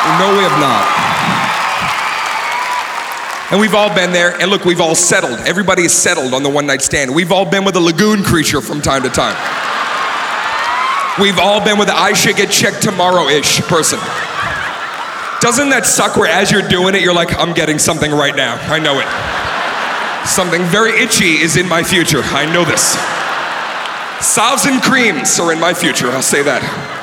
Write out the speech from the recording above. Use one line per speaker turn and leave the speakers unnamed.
No, we have not. And we've all been there, and look, we've all settled. Everybody is settled on the one-night stand. We've all been with a lagoon creature from time to time. We've all been with the I should get checked tomorrow-ish person. Doesn't that suck where as you're doing it, you're like, I'm getting something right now. I know it. Something very itchy is in my future. I know this. Salves and creams are in my future, I'll say that.